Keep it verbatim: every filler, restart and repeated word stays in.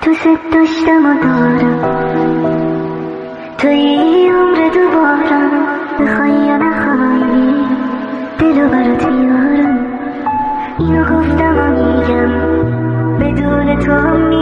دوست داشتم و دارم توی عمر دوبارم، بخوای یا نخوای دلو برات میارم. اینو گفتم و میگم بدون تو